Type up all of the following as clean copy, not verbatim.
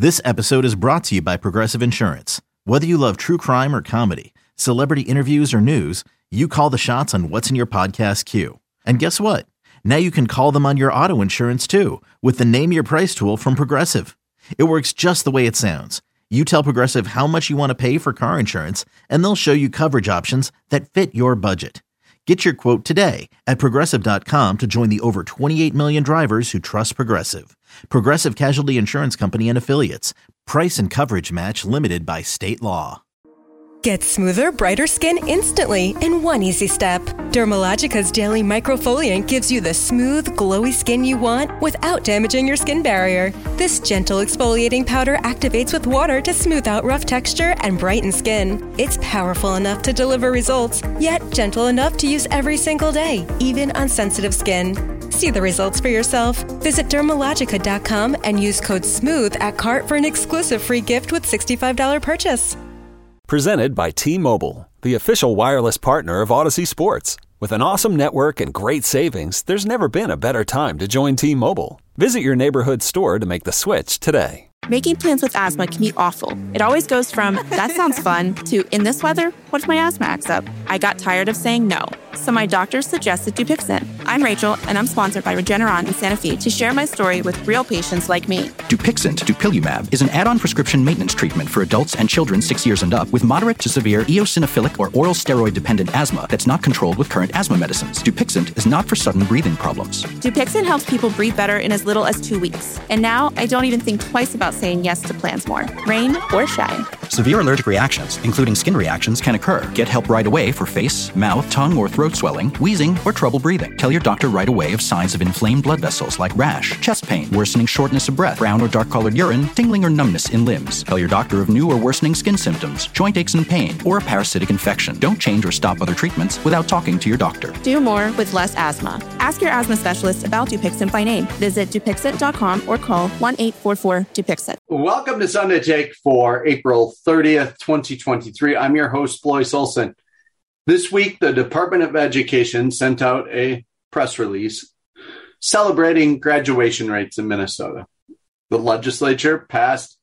This episode is brought to you by Progressive Insurance. Whether you love true crime or comedy, celebrity interviews or news, you call the shots on what's in your podcast queue. And guess what? Now you can call them on your auto insurance too with the Name Your Price tool from Progressive. It works just the way it sounds. You tell Progressive how much you want to pay for car insurance, and they'll show you coverage options that fit your budget. Get your quote today at Progressive.com to join the over 28 million drivers who trust Progressive. Progressive Casualty Insurance Company and Affiliates. Price and coverage match limited by state law. Get smoother, brighter skin instantly in one easy step. Dermalogica's Daily Microfoliant gives you the smooth, glowy skin you want without damaging your skin barrier. This gentle exfoliating powder activates with water to smooth out rough texture and brighten skin. It's powerful enough to deliver results, yet gentle enough to use every single day, even on sensitive skin. See the results for yourself. Visit Dermalogica.com and use code SMOOTH at cart for an exclusive free gift with $65 purchase. Presented by T-Mobile, the official wireless partner of Odyssey Sports. With an awesome network and great savings, there's never been a better time to join T-Mobile. Visit your neighborhood store to make the switch today. Making plans with asthma can be awful. It always goes from, that sounds fun, to, in this weather, what if my asthma acts up? I got tired of saying no, so my doctor suggested Dupixent. I'm Rachel, and I'm sponsored by Regeneron and Sanofi to share my story with real patients like me. Dupixent, dupilumab, is an add-on prescription maintenance treatment for adults and children 6 years and up with moderate to severe eosinophilic or oral steroid-dependent asthma that's not controlled with current asthma medicines. Dupixent is not for sudden breathing problems. Dupixent helps people breathe better in as little as 2 weeks. And now, I don't even think twice about saying yes to plans more, rain or shine. Severe allergic reactions, including skin reactions, can occur. Get help right away for face, mouth, tongue, or throat swelling, wheezing, or trouble breathing. Tell your doctor right away of signs of inflamed blood vessels like rash, chest pain, worsening shortness of breath, brown or dark-colored urine, tingling or numbness in limbs. Tell your doctor of new or worsening skin symptoms, joint aches and pain, or a parasitic infection. Don't change or stop other treatments without talking to your doctor. Do more with less asthma. Ask your asthma specialist about Dupixent by name. Visit Dupixent.com or call 1-844-DUPIXENT. Welcome to Sunday Take for April 30th, 2023. I'm your host, Blois Olson. This week, the Department of Education sent out a press release celebrating graduation rates in Minnesota. The legislature passed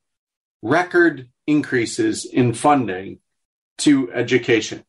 record increases in funding to education.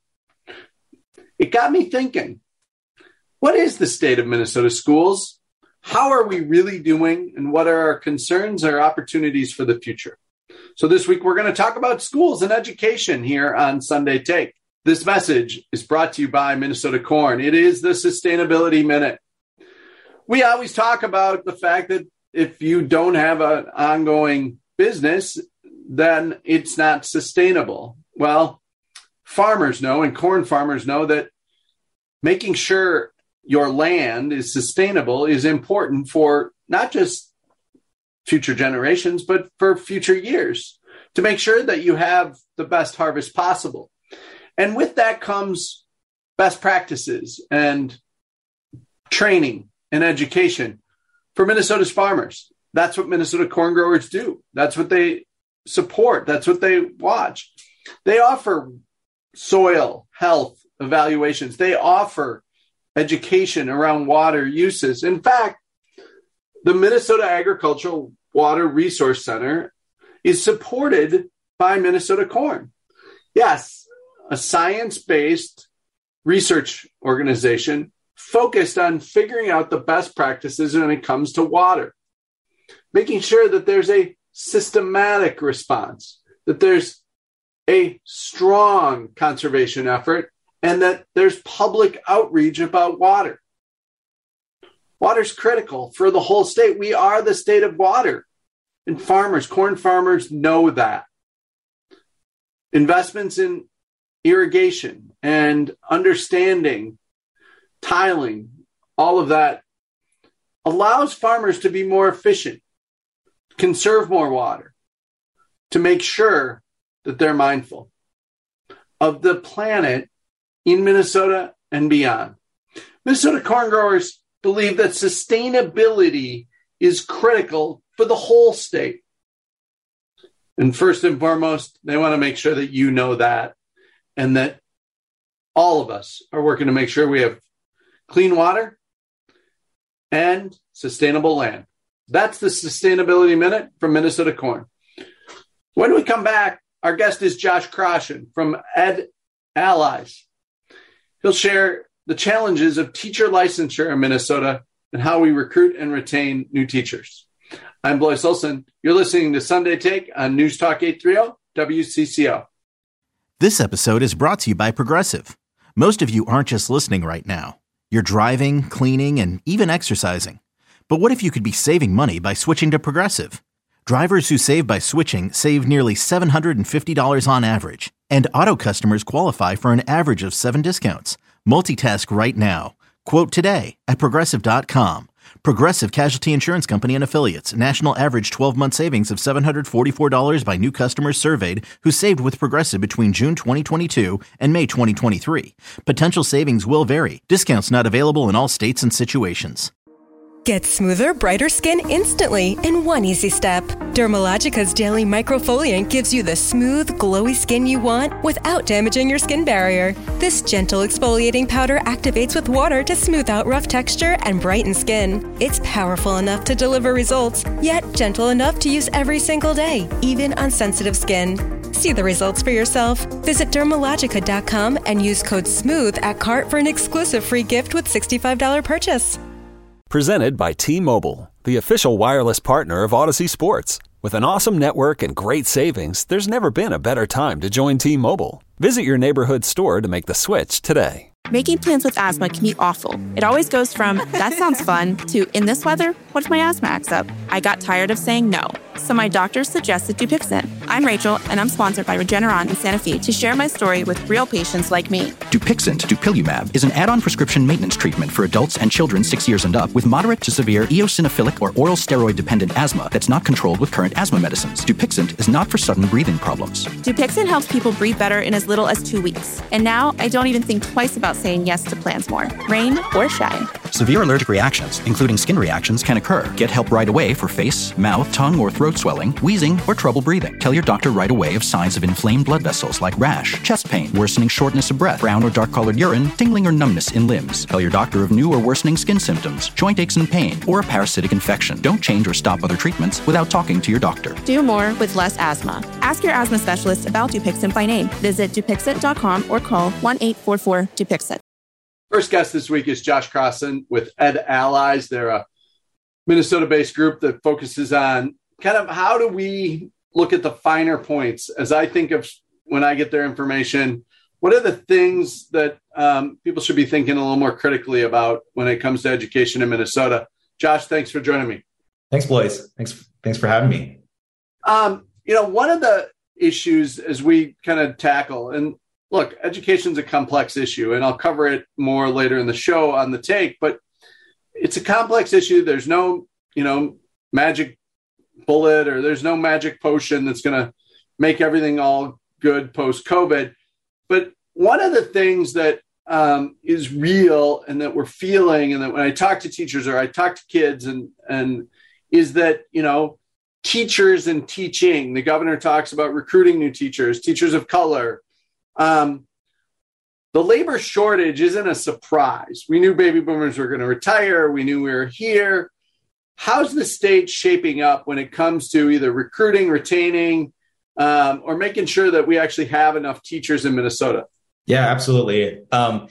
It got me thinking, what is the state of Minnesota schools? How are we really doing? And what are our concerns or opportunities for the future? So this week, we're going to talk about schools and education here on Sunday Take. This message is brought to you by Minnesota Corn. It is the Sustainability Minute. We always talk about the fact that if you don't have an ongoing business, then it's not sustainable. Well, farmers know, and corn farmers know, that making sure your land is sustainable is important for not just future generations, but for future years, to make sure that you have the best harvest possible. And with that comes best practices and training and education for Minnesota's farmers. That's what Minnesota corn growers do. That's what they support. That's what they watch. They offer soil health evaluations. They offer education around water uses. In fact, the Minnesota Agricultural Water Resource Center is supported by Minnesota Corn. Yes, a science-based research organization focused on figuring out the best practices when it comes to water, making sure that there's a systematic response, that there's a strong conservation effort, and that there's public outreach about water. Water's critical for the whole state. We are the state of water. And farmers, corn farmers, know that. Investments in irrigation and understanding, tiling, all of that allows farmers to be more efficient, conserve more water, to make sure that they're mindful of the planet in Minnesota and beyond. Minnesota corn growers believe that sustainability is critical for the whole state. And first and foremost, they want to make sure that you know that, and that all of us are working to make sure we have clean water and sustainable land. That's the Sustainability Minute from Minnesota Corn. When we come back, our guest is Josh Kroshen from Ed Allies. He'll share the challenges of teacher licensure in Minnesota and how we recruit and retain new teachers. I'm Blois Olson. You're listening to Sunday Take on News Talk 830 WCCO. This episode is brought to you by Progressive. Most of you aren't just listening right now. You're driving, cleaning, and even exercising. But what if you could be saving money by switching to Progressive? Drivers who save by switching save nearly $750 on average. And auto customers qualify for an average of 7 discounts. Multitask right now. Quote today at Progressive.com. Progressive Casualty Insurance Company and Affiliates. National average 12-month savings of $744 by new customers surveyed who saved with Progressive between June 2022 and May 2023. Potential savings will vary. Discounts not available in all states and situations. Get smoother, brighter skin instantly in one easy step. Dermalogica's Daily Microfoliant gives you the smooth, glowy skin you want without damaging your skin barrier. This gentle exfoliating powder activates with water to smooth out rough texture and brighten skin. It's powerful enough to deliver results, yet gentle enough to use every single day, even on sensitive skin. See the results for yourself. Visit Dermalogica.com and use code SMOOTH at cart for an exclusive free gift with $65 purchase. Presented by T-Mobile, the official wireless partner of Odyssey Sports. With an awesome network and great savings, there's never been a better time to join T-Mobile. Visit your neighborhood store to make the switch today. Making plans with asthma can be awful. It always goes from, that sounds fun, to, in this weather, what if my asthma acts up? I got tired of saying no, so my doctor suggested Dupixent. I'm Rachel, and I'm sponsored by Regeneron in Santa Fe to share my story with real patients like me. Dupixent, dupilumab, is an add-on prescription maintenance treatment for adults and children 6 years and up with moderate to severe eosinophilic or oral steroid-dependent asthma that's not controlled with current asthma medicines. Dupixent is not for sudden breathing problems. Dupixent helps people breathe better in as little as 2 weeks. And now, I don't even think twice about saying yes to plans more, rain or shine. Severe allergic reactions, including skin reactions, can occur. Get help right away for face, mouth, tongue, or throat swelling, wheezing, or trouble breathing. Tell your doctor right away of signs of inflamed blood vessels like rash, chest pain, worsening shortness of breath, brown or dark-colored urine, tingling or numbness in limbs. Tell your doctor of new or worsening skin symptoms, joint aches and pain, or a parasitic infection. Don't change or stop other treatments without talking to your doctor. Do more with less asthma. Ask your asthma specialist about Dupixent by name. Visit Dupixent.com or call 1-844-DUPIXENT. First guest this week is Josh Kroshen with Ed Allies. They're a Minnesota-based group that focuses on kind of how do we look at the finer points. As I think of when I get their information, what are the things that people should be thinking a little more critically about when it comes to education in Minnesota? Josh, thanks for joining me. Thanks, Blois. Thanks for having me. One of the issues as we kind of tackle, and look, education's a complex issue, and I'll cover it more later in the show on the take, but it's a complex issue. There's no, magic bullet or there's no magic potion that's going to make everything all good post-COVID. But one of the things that is real and that we're feeling, and that when I talk to teachers or I talk to kids and is that, teachers and teaching, the governor talks about recruiting new teachers, teachers of color. The labor shortage isn't a surprise. We knew baby boomers were going to retire. We knew we were here. How's the state shaping up when it comes to either recruiting, retaining, or making sure that we actually have enough teachers in Minnesota? Yeah, absolutely.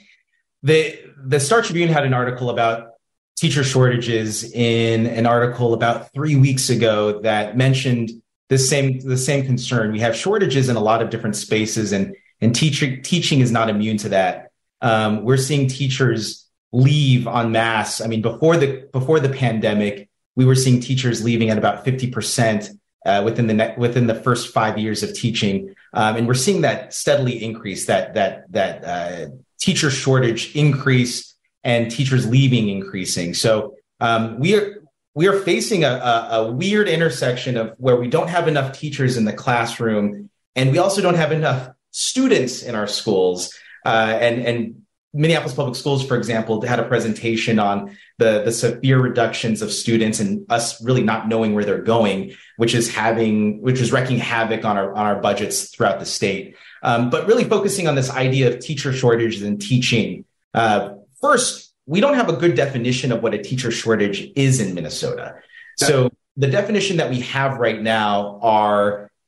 The Star Tribune had an article about teacher shortages in an article about 3 weeks ago that mentioned the same concern. We have shortages in a lot of different spaces, and teaching is not immune to that. We're seeing teachers leave en masse. I mean, before the pandemic, we were seeing teachers leaving at about 50% within the first 5 years of teaching, and we're seeing that steadily increase. That teacher shortage increase and teachers leaving increasing. So we are facing a weird intersection of where we don't have enough teachers in the classroom, and we also don't have enough students in our schools. And Minneapolis Public Schools, for example, had a presentation on the severe reductions of students and us really not knowing where they're going, which is wreaking havoc on our budgets throughout the state. But really focusing on this idea of teacher shortages and teaching. First, we don't have a good definition of what a teacher shortage is in Minnesota. So the definition that we have right now are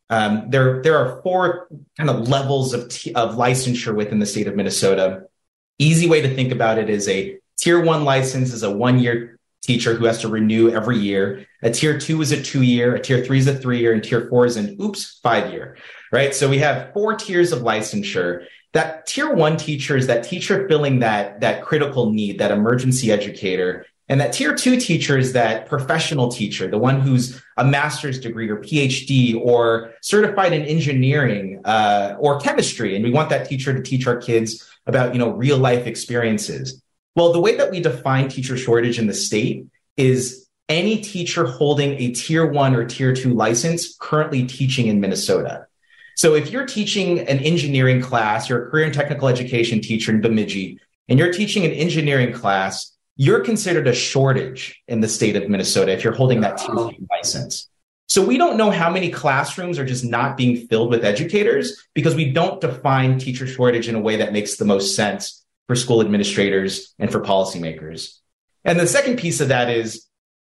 There are four kind of levels of licensure within the state of Minnesota. Easy way to think about it is a tier 1 license is a 1-year teacher who has to renew every year. A tier 2 is a 2-year, a tier 3 is a 3-year, and tier 4 is an 5-year, right? So we have 4 tiers of licensure. That tier 1 teacher is that teacher filling that critical need, that emergency educator. And that tier 2 teacher is that professional teacher, the one who's a master's degree or PhD or certified in engineering or chemistry. And we want that teacher to teach our kids about, real life experiences. Well, the way that we define teacher shortage in the state is any teacher holding a tier 1 or tier 2 license currently teaching in Minnesota. So if you're teaching an engineering class, you're a career and technical education teacher in Bemidji, and you're teaching an engineering class, you're considered a shortage in the state of Minnesota if you're holding that tier 2 license. So we don't know how many classrooms are just not being filled with educators because we don't define teacher shortage in a way that makes the most sense for school administrators and for policymakers. And the second piece of that is,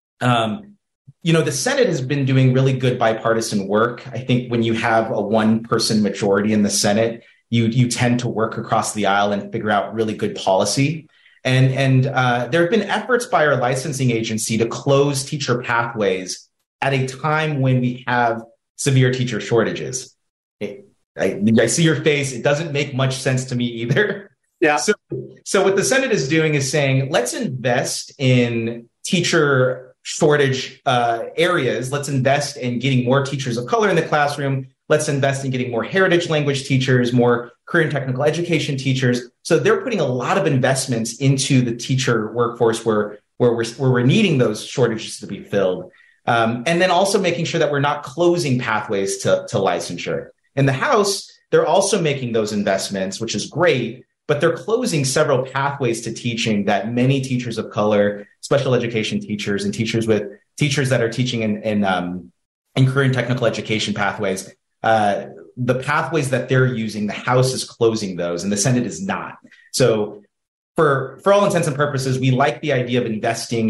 the Senate has been doing really good bipartisan work. I think when you have a 1-person majority in the Senate, you tend to work across the aisle and figure out really good policy. And there have been efforts by our licensing agency to close teacher pathways at a time when we have severe teacher shortages. I see your face. It doesn't make much sense to me either. Yeah. So what the Senate is doing is saying, let's invest in teacher shortage areas. Let's invest in getting more teachers of color in the classroom. Let's invest in getting more heritage language teachers, more career and technical education teachers. So they're putting a lot of investments into the teacher workforce where we're needing those shortages to be filled. And then also making sure that we're not closing pathways to licensure. In the House, they're also making those investments, which is great, but they're closing several pathways to teaching that many teachers of color, special education teachers, and teachers that are teaching in career and technical education pathways, the pathways that they're using, the House is closing those and the Senate is not. So for all intents and purposes, we like the idea of investing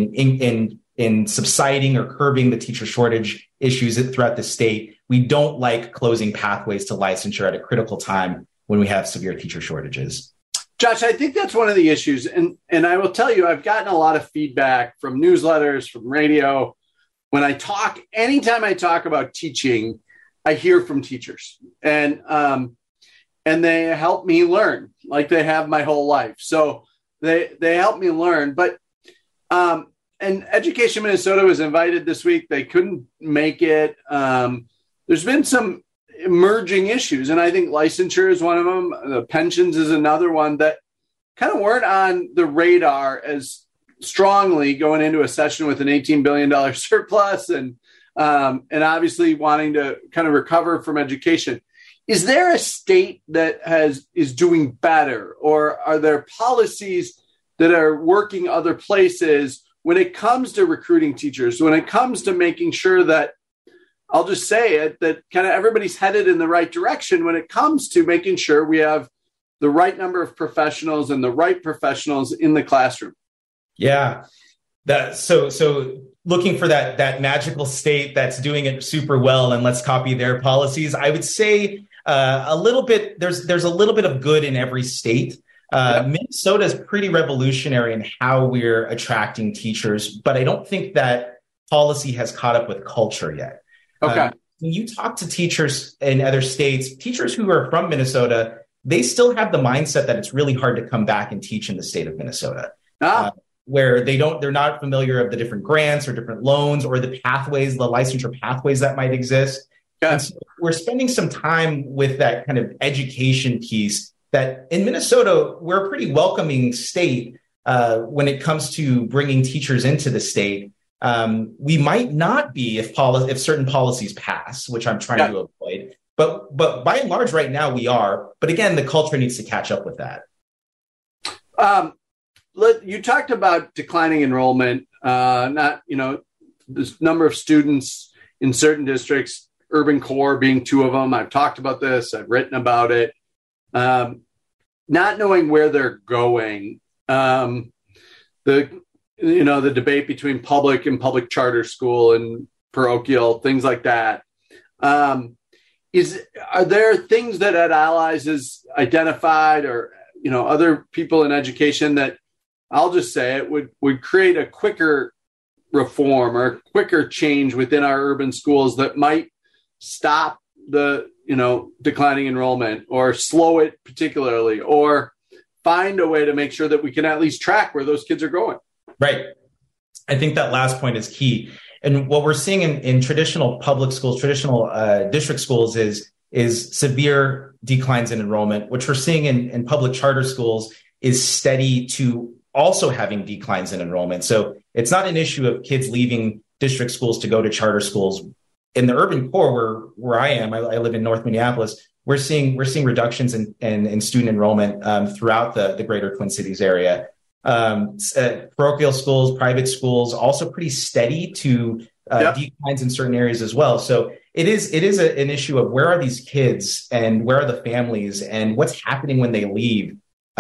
in subsiding or curbing the teacher shortage issues throughout the state. We don't like closing pathways to licensure at a critical time when we have severe teacher shortages. Josh, I think that's one of the issues. And I will tell you, I've gotten a lot of feedback from newsletters, from radio. Anytime I talk about teaching, I hear from teachers and they help me learn like they have my whole life. So they help me learn, but, and Education Minnesota was invited this week. They couldn't make it. There's been some emerging issues, and I think licensure is one of them. The pensions is another one that kind of weren't on the radar as strongly going into a session with an $18 billion surplus and obviously wanting to kind of recover from education. Is there a state that is doing better, or are there policies that are working other places when it comes to recruiting teachers, when it comes to making sure that, I'll just say it, that kind of everybody's headed in the right direction when it comes to making sure we have the right number of professionals and the right professionals in the classroom? Yeah. So looking for that magical state that's doing it super well and let's copy their policies. I would say a little bit, there's a little bit of good in every state. Minnesota is pretty revolutionary in how we're attracting teachers, but I don't think that policy has caught up with culture yet. Okay. When you talk to teachers in other states, teachers who are from Minnesota, they still have the mindset that it's really hard to come back and teach in the state of Minnesota, where they're not familiar of the different grants or different loans or the pathways, the licensure pathways that might exist. Okay. And so we're spending some time with that kind of education piece that in Minnesota, we're a pretty welcoming state when it comes to bringing teachers into the state. We might not be if certain policies pass, which I'm trying to avoid. But by and large, right now we are. But again, the culture needs to catch up with that. You talked about declining enrollment, this number of students in certain districts, urban core being two of them. I've talked about this. I've written about it. Not knowing where they're going. The debate between public and public charter school and parochial, things like that. Are there things that Ed Allies has identified, or other people in education, that I'll just say it would create a quicker reform or quicker change within our urban schools that might stop the declining enrollment, or slow it particularly, or find a way to make sure that we can at least track where those kids are going? Right. I think that last point is key. And what we're seeing in traditional public schools, traditional district schools is severe declines in enrollment. What we're seeing in public charter schools is steady to also having declines in enrollment. So it's not an issue of kids leaving district schools to go to charter schools. In the urban core where I am, I live in North Minneapolis, we're seeing reductions in student enrollment throughout the greater Twin Cities area. Parochial schools, private schools, also pretty steady to declines in certain areas as well. So it is an issue of where are these kids and where are the families and what's happening when they leave?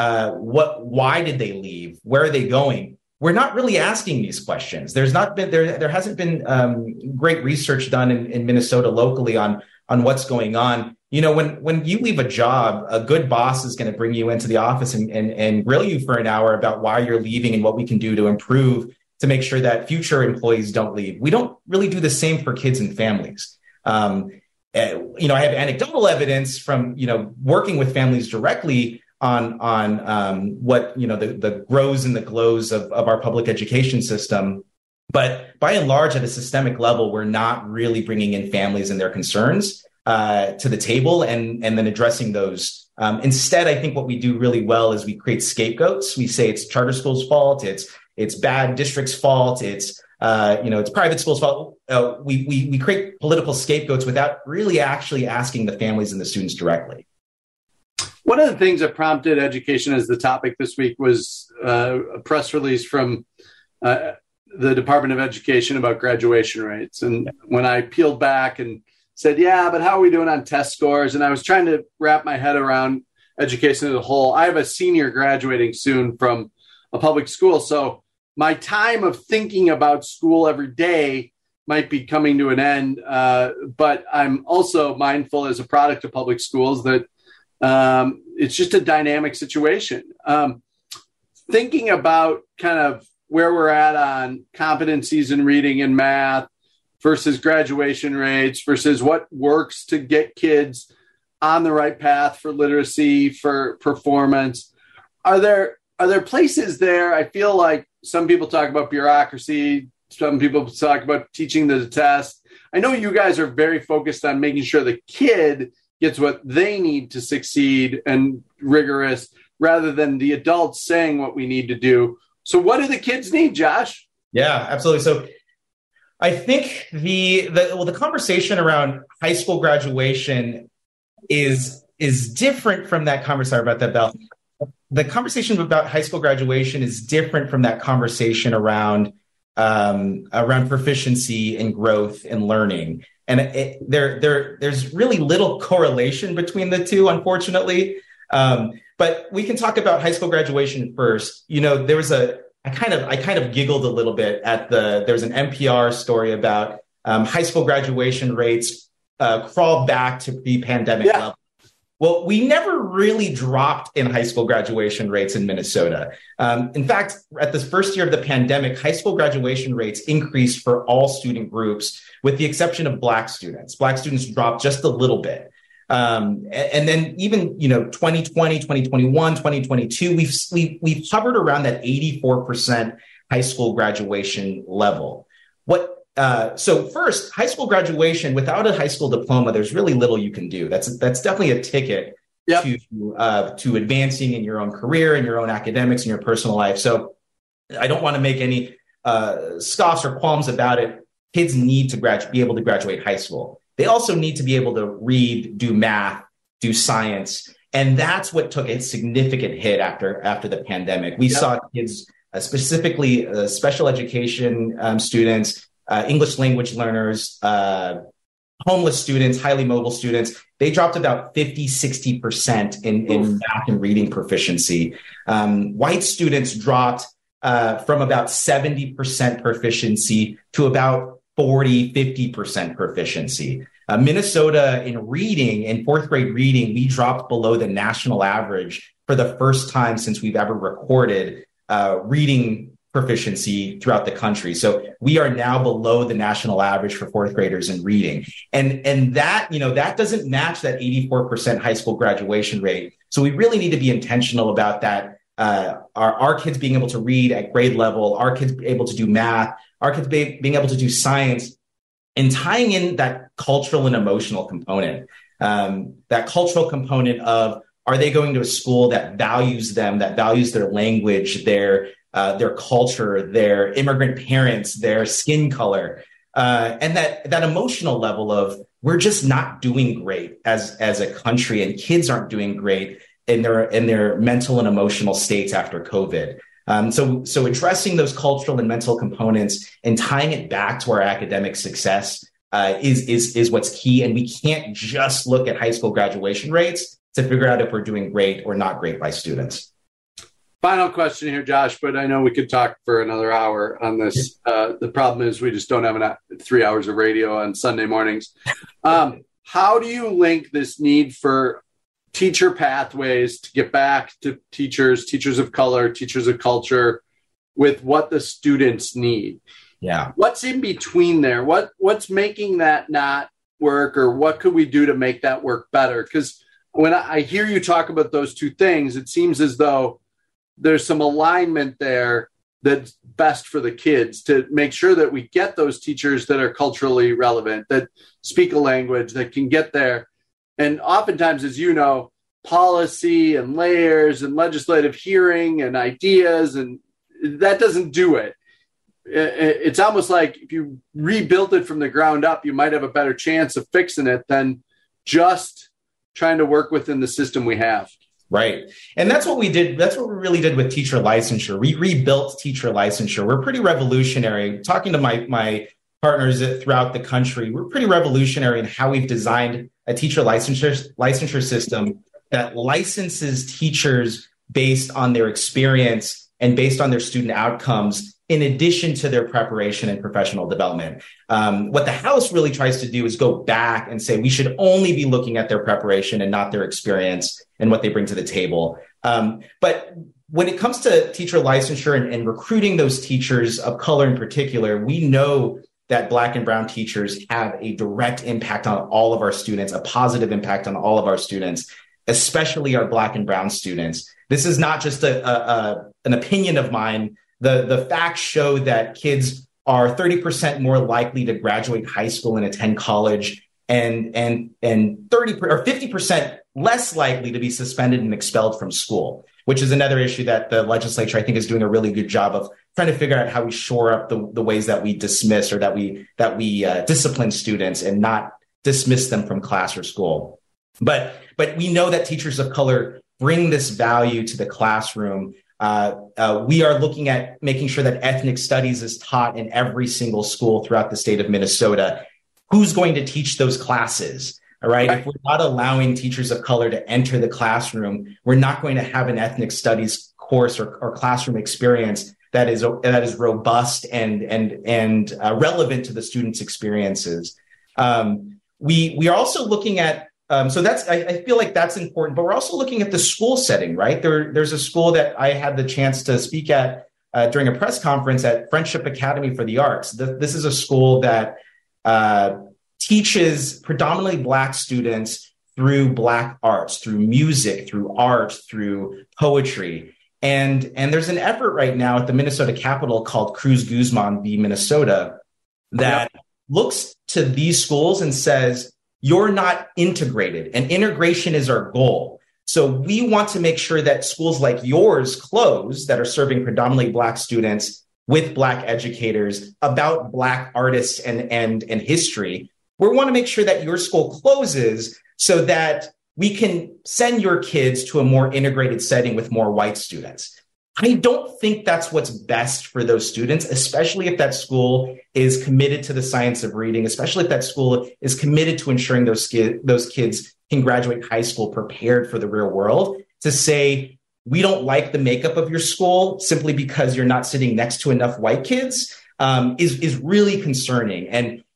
Why did they leave? Where are they going? We're not really asking these questions. There hasn't been great research done in Minnesota locally on what's going on. When you leave a job, a good boss is going to bring you into the office and grill you for an hour about why you're leaving and what we can do to improve to make sure that future employees don't leave. We don't really do the same for kids and families. I have anecdotal evidence from, working with families directly on what, the grows and the glows of our public education system. But by and large, at a systemic level, we're not really bringing in families and their concerns to the table and then addressing those. Instead, I think what we do really well is we create scapegoats. We say it's charter schools' fault, it's bad districts' fault, it's private schools' fault. We create political scapegoats without really actually asking the families and the students directly. One of the things that prompted education as the topic this week was a press release from the Department of Education about graduation rates. And when I peeled back and said, yeah, but how are we doing on test scores? And I was trying to wrap my head around education as a whole. I have a senior graduating soon from a public school. So my time of thinking about school every day might be coming to an end. But I'm also mindful as a product of public schools that it's just a dynamic situation. Thinking about kind of where we're at on competencies in reading and math versus graduation rates versus what works to get kids on the right path for literacy, for performance. Are there places there? I feel like some people talk about bureaucracy. Some people talk about teaching the test. I know you guys are very focused on making sure the kid gets what they need to succeed and rigorous rather than the adults saying what we need to do. So what do the kids need, Josh? Yeah, absolutely. So I think the conversation around high school graduation is different from that conversation. Sorry about that, Bell. The conversation about high school graduation is different from that conversation around proficiency and growth and learning. And there's really little correlation between the two, unfortunately. But we can talk about high school graduation first. There was I kind of giggled a little bit at there's an NPR story about high school graduation rates crawl back to pre-pandemic levels. Well, we never really dropped in high school graduation rates in Minnesota. In fact, at the first year of the pandemic, high school graduation rates increased for all student groups, with the exception of Black students. Black students dropped just a little bit. And then even, 2020, 2021, 2022, we've hovered around that 84% high school graduation level. So first, high school graduation without a high school diploma, there's really little you can do. That's definitely a ticket to advancing in your own career and your own academics and your personal life. So I don't want to make any scoffs or qualms about it. Kids need to be able to graduate high school. They also need to be able to read, do math, do science. And that's what took a significant hit after the pandemic. We saw kids, specifically special education students, English language learners, homeless students, highly mobile students, they dropped about 50-60% in math and reading proficiency. White students dropped from about 70% proficiency to about 40-50% proficiency. Minnesota in reading, in fourth grade reading, we dropped below the national average for the first time since we've ever recorded reading proficiency throughout the country. So we are now below the national average for fourth graders in reading. And that, that doesn't match that 84% high school graduation rate. So we really need to be intentional about that. Our kids being able to read at grade level, our kids able to do math, our kids being able to do science, and tying in that cultural and emotional component, that cultural component of, are they going to a school that values them, that values their language, their culture, their immigrant parents, their skin color, and that emotional level of, we're just not doing great as a country, and kids aren't doing great in their mental and emotional states after COVID. So addressing those cultural and mental components and tying it back to our academic success is what's key. And we can't just look at high school graduation rates to figure out if we're doing great or not great by students. Final question here, Josh, but I know we could talk for another hour on this. The problem is we just don't have 3 hours of radio on Sunday mornings. How do you link this need for teacher pathways to get back to teachers of color, teachers of culture, with what the students need? Yeah. What's in between there? What's making that not work, or what could we do to make that work better? Because when I hear you talk about those two things, it seems as though there's some alignment there that's best for the kids, to make sure that we get those teachers that are culturally relevant, that speak a language, that can get there. And oftentimes, as you know, policy and layers and legislative hearing and ideas, and that doesn't do it. It's almost like if you rebuilt it from the ground up, you might have a better chance of fixing it than just trying to work within the system we have. Right. And that's what we did. That's what we really did with teacher licensure. We rebuilt teacher licensure. We're pretty revolutionary. Talking to my partners throughout the country, we're pretty revolutionary in how we've designed a teacher licensure system that licenses teachers based on their experience and based on their student outcomes, in addition to their preparation and professional development. What the House really tries to do is go back and say we should only be looking at their preparation and not their experience and what they bring to the table. But when it comes to teacher licensure and recruiting those teachers of color in particular, we know that Black and Brown teachers have a direct impact on all of our students, a positive impact on all of our students, especially our Black and Brown students. This is not just an opinion of mine. The facts show that kids are 30% more likely to graduate high school and attend college, and 30 or 50% less likely to be suspended and expelled from school, which is another issue that the legislature, I think, is doing a really good job of trying to figure out how we shore up the ways that we dismiss or that we discipline students and not dismiss them from class or school. But we know that teachers of color bring this value to the classroom. We are looking at making sure that ethnic studies is taught in every single school throughout the state of Minnesota. Who's going to teach those classes? All right. If we're not allowing teachers of color to enter the classroom, we're not going to have an ethnic studies course or classroom experience that is robust and relevant to the students' experiences. We are also looking at so that's I feel like that's important, but we're also looking at the school setting, right? There's a school that I had the chance to speak at during a press conference at Friendship Academy for the Arts. This is a school that teaches predominantly Black students through Black arts, through music, through art, through poetry. And there's an effort right now at the Minnesota Capitol called Cruz Guzman v. Minnesota that looks to these schools and says, you're not integrated, and integration is our goal. So we want to make sure that schools like yours close that are serving predominantly Black students with Black educators about Black artists and history. We want to make sure that your school closes so that we can send your kids to a more integrated setting with more white students. I don't think that's what's best for those students, especially if that school is committed to the science of reading, especially if that school is committed to ensuring those kids can graduate high school prepared for the real world. To say, we don't like the makeup of your school simply because you're not sitting next to enough white kids is really concerning.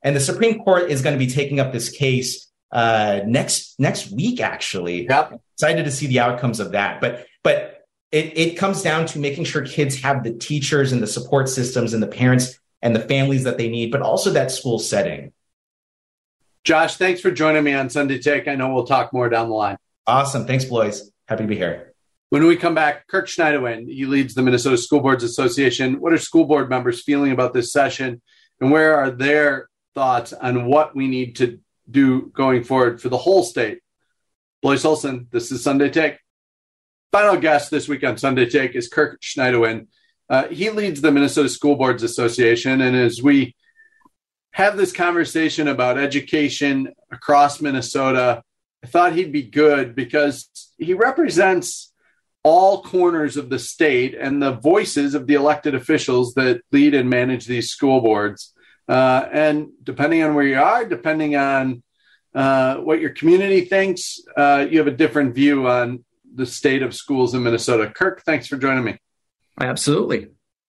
And the Supreme Court is going to be taking up this case next week, actually. Yep. Excited to see the outcomes of that. But it comes down to making sure kids have the teachers and the support systems and the parents and the families that they need, but also that school setting. Josh, thanks for joining me on Sunday Take. I know we'll talk more down the line. Awesome. Thanks, Blois. Happy to be here. When we come back, Kirk Schneiderwin, he leads the Minnesota School Boards Association. What are school board members feeling about this session, and where are their thoughts on what we need to do going forward for the whole state? Blois Olson, this is Sunday Take. Final guest this week on Sunday Take is Kirk Schneiderwin. He leads the Minnesota School Boards Association, and as we have this conversation about education across Minnesota, I thought he'd be good because he represents all corners of the state and the voices of the elected officials that lead and manage these school boards. And depending on where you are, depending on what your community thinks, you have a different view on the state of schools in Minnesota. Kirk, thanks for joining me. Absolutely.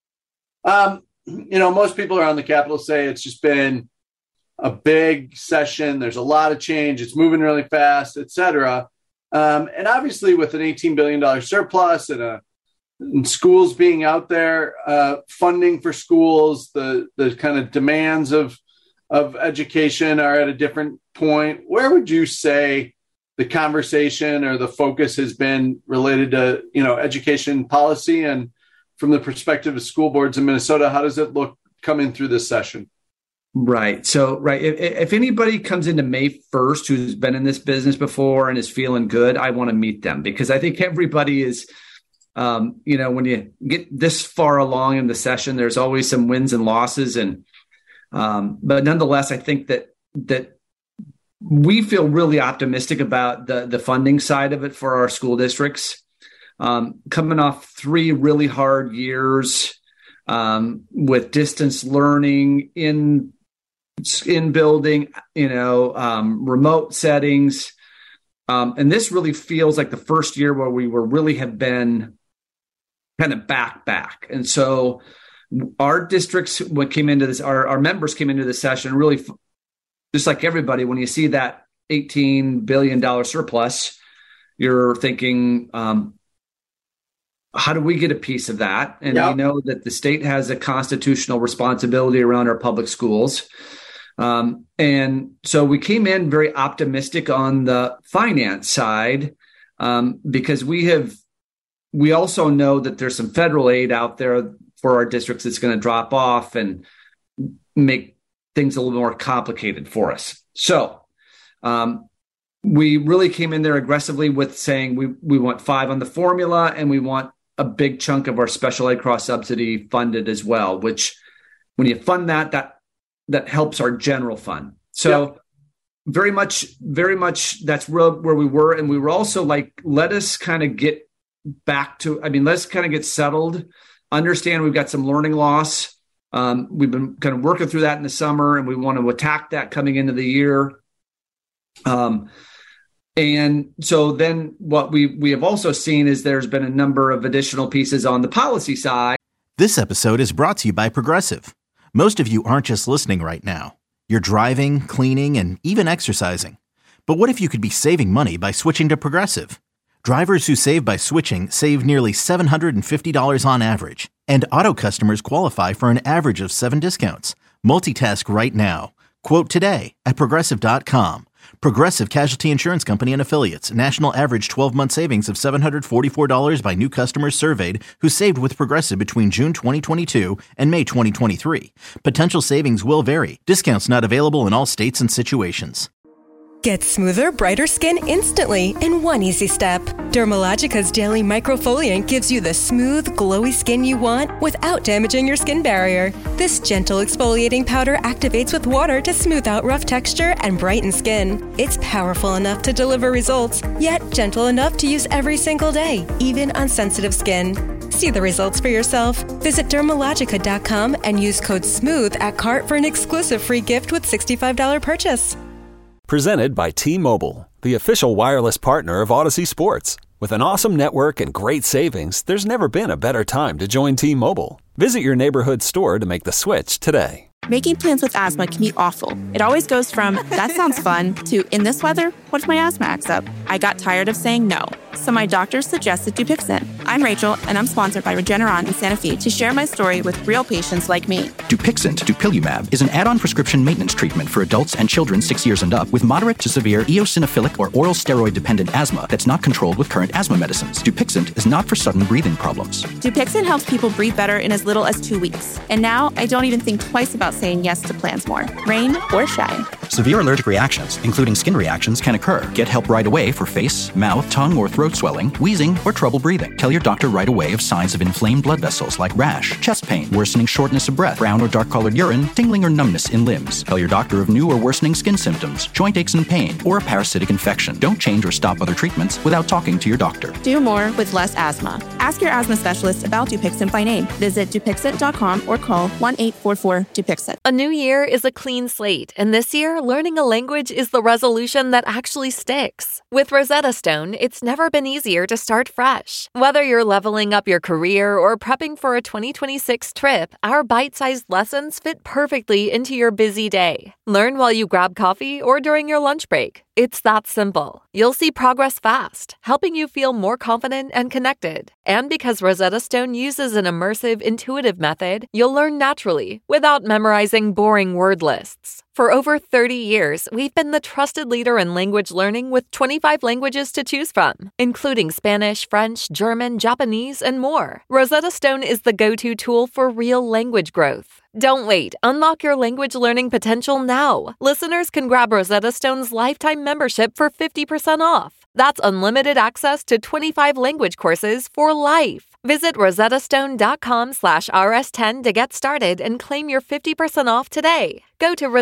Most people around the Capitol say it's just been a big session. There's a lot of change. It's moving really fast, et cetera. And obviously with an $18 billion surplus and schools being out there, funding for schools, the kind of demands of education are at a different point. Where would you say the conversation or the focus has been related to, education policy? And from the perspective of school boards in Minnesota, how does it look coming through this session? Right. So, if anybody comes into May 1st who's been in this business before and is feeling good, I want to meet them, because I think everybody is, when you get this far along in the session, there's always some wins and losses. And, but nonetheless, I think that we feel really optimistic about the funding side of it for our school districts. Coming off 3 really hard years with distance learning in building, remote settings. And this really feels like the first year where we have been kind of back. And so our districts, what came into this, our members came into the session really, just like everybody, when you see that $18 billion surplus, you're thinking, how do we get a piece of that? And we know that the state has a constitutional responsibility around our public schools. And so we came in very optimistic on the finance side, because we also know that there's some federal aid out there for our districts that's going to drop off and make things a little more complicated for us. So we really came in there aggressively with saying we want 5 on the formula, and we want a big chunk of our special ed cross subsidy funded as well, which when you fund that helps our general fund. So very much that's where we were. And we were also like, let's kind of get settled, understand we've got some learning loss. We've been kind of working through that in the summer, and we want to attack that coming into the year. And so then what we have also seen is there's been a number of additional pieces on the policy side. This episode is brought to you by Progressive. Most of you aren't just listening right now. You're driving, cleaning, and even exercising. But what if you could be saving money by switching to Progressive? Drivers who save by switching save nearly $750 on average. And auto customers qualify for an average of 7 discounts. Multitask right now. Quote today at Progressive.com. Progressive Casualty Insurance Company and Affiliates. National average 12-month savings of $744 by new customers surveyed who saved with Progressive between June 2022 and May 2023. Potential savings will vary. Discounts not available in all states and situations. Get smoother, brighter skin instantly in one easy step. Dermalogica's Daily Microfoliant gives you the smooth, glowy skin you want without damaging your skin barrier. This gentle exfoliating powder activates with water to smooth out rough texture and brighten skin. It's powerful enough to deliver results, yet gentle enough to use every single day, even on sensitive skin. See the results for yourself. Visit Dermalogica.com and use code SMOOTH at cart for an exclusive free gift with $65 purchase. Presented by T-Mobile, the official wireless partner of Odyssey Sports. With an awesome network and great savings, there's never been a better time to join T-Mobile. Visit your neighborhood store to make the switch today. Making plans with asthma can be awful. It always goes from, that sounds fun, to, in this weather, what if my asthma acts up? I got tired of saying no, so my doctor suggested Dupixent. I'm Rachel, and I'm sponsored by Regeneron in Santa Fe to share my story with real patients like me. Dupixent, dupilumab, is an add-on prescription maintenance treatment for adults and children 6 years and up with moderate to severe eosinophilic or oral steroid-dependent asthma that's not controlled with current asthma medicines. Dupixent is not for sudden breathing problems. Dupixent helps people breathe better in as little as 2 weeks. And now I don't even think twice about saying yes to plans more, rain or shine. Severe allergic reactions, including skin reactions, can occur. Get help right away for face, mouth, tongue, or throat swelling, wheezing, or trouble breathing. Tell your doctor right away of signs of inflamed blood vessels like rash, chest pain, worsening shortness of breath, brown or dark-colored urine, tingling or numbness in limbs. Tell your doctor of new or worsening skin symptoms, joint aches and pain, or a parasitic infection. Don't change or stop other treatments without talking to your doctor. Do more with less asthma. Ask your asthma specialist about Dupixent by name. Visit Dupixent.com or call 1-844-DUPIXENT. A new year is a clean slate, and this year, learning a language is the resolution that actually sticks. With Rosetta Stone, it's never been easier to start fresh. Whether you're leveling up your career or prepping for a 2026 trip, our bite-sized lessons fit perfectly into your busy day. Learn while you grab coffee or during your lunch break. It's that simple. You'll see progress fast, helping you feel more confident and connected. And because Rosetta Stone uses an immersive, intuitive method, you'll learn naturally without memorizing boring word lists. For over 30 years, we've been the trusted leader in language learning with 25 languages to choose from, including Spanish, French, German, Japanese, and more. Rosetta Stone is the go-to tool for real language growth. Don't wait. Unlock your language learning potential now. Listeners can grab Rosetta Stone's lifetime membership for 50% off. That's unlimited access to 25 language courses for life. Visit rosettastone.com/rs10 to get started and claim your 50% off today. Go to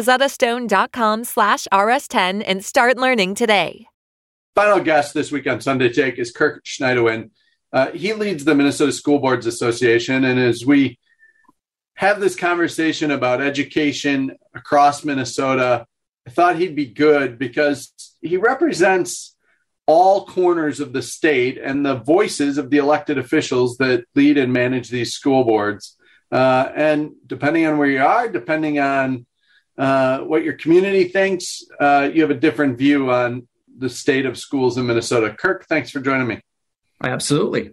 rosettastone.com/rs10 and start learning today. Final guest this week on Sunday Take is Kirk Schneiderwin. He leads the Minnesota School Boards Association, and as we have this conversation about education across Minnesota, I thought he'd be good because he represents all corners of the state and the voices of the elected officials that lead and manage these school boards. And depending on where you are, depending on what your community thinks, you have a different view on the state of schools in Minnesota. Kirk, thanks for joining me. Absolutely.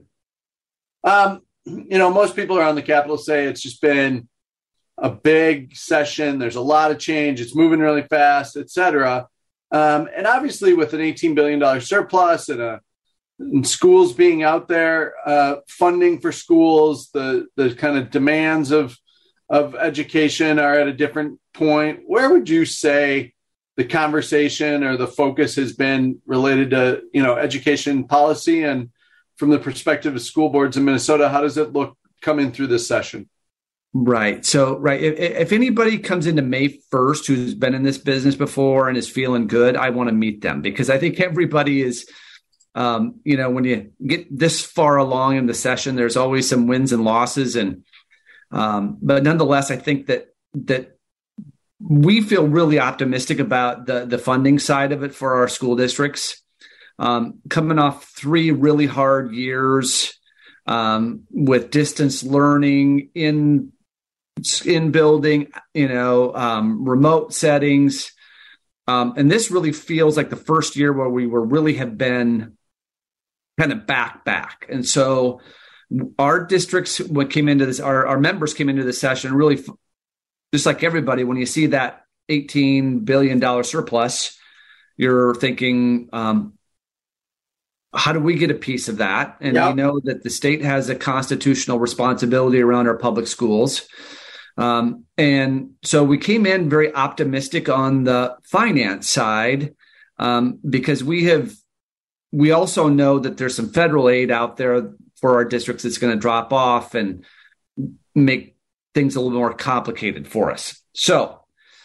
Most people around the Capitol say it's just been a big session. There's a lot of change. It's moving really fast, et cetera. And obviously with an $18 billion surplus and schools being out there, funding for schools, the kind of demands of education are at a different point. Where would you say the conversation or the focus has been related to, education policy? And from the perspective of school boards in Minnesota, how does it look coming through this session? Right. So, if anybody comes into May 1st who's been in this business before and is feeling good, I want to meet them because I think everybody is, when you get this far along in the session, there's always some wins and losses. But nonetheless, I think that we feel really optimistic about the funding side of it for our school districts. Coming off 3 really hard years with distance learning in building, remote settings. And this really feels like the first year where we have been kind of back. And so our districts, came into this, our members came into this session really just like everybody. When you see that $18 billion surplus, you're thinking, how do we get a piece of that? And we know that the state has a constitutional responsibility around our public schools. And so we came in very optimistic on the finance side because we also know that there's some federal aid out there for our districts that's going to drop off and make things a little more complicated for us. So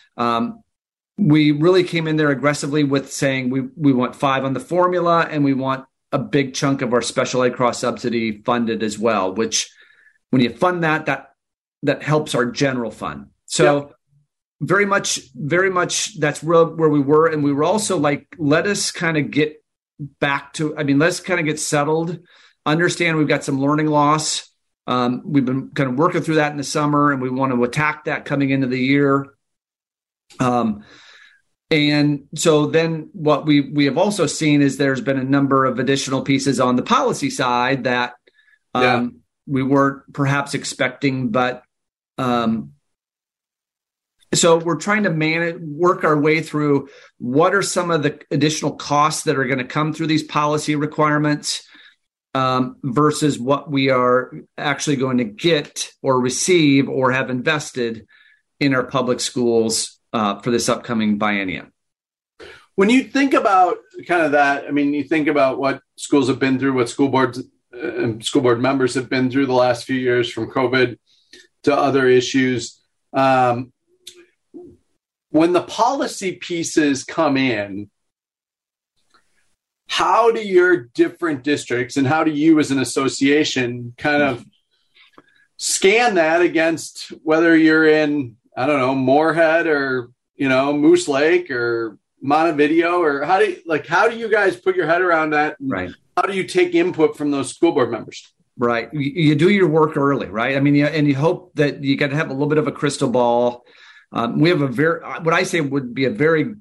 we really came in there aggressively with saying we want 5 on the formula and we want a big chunk of our special ed cross subsidy funded as well, which when you fund that helps our general fund. So very much that's where we were. And we were also like, let's kind of get settled, understand we've got some learning loss. We've been kind of working through that in the summer, and we want to attack that coming into the year. And so then what we have also seen is there's been a number of additional pieces on the policy side that we weren't perhaps expecting, but so we're trying to work our way through what are some of the additional costs that are going to come through these policy requirements versus what we are actually going to get or receive or have invested in our public schools for this upcoming biennium. When you think about kind of that, I mean, you think about what schools have been through, what school board members have been through the last few years, from COVID to other issues. When the policy pieces come in, how do your different districts and how do you as an association kind of scan that against whether you're in, I don't know, Moorhead or, Moose Lake or Montevideo, or how do you guys put your head around that? Right. How do you take input from those school board members? Right. You do your work early, right? I mean, and you hope that you got to have a little bit of a crystal ball. We have what I say would be a very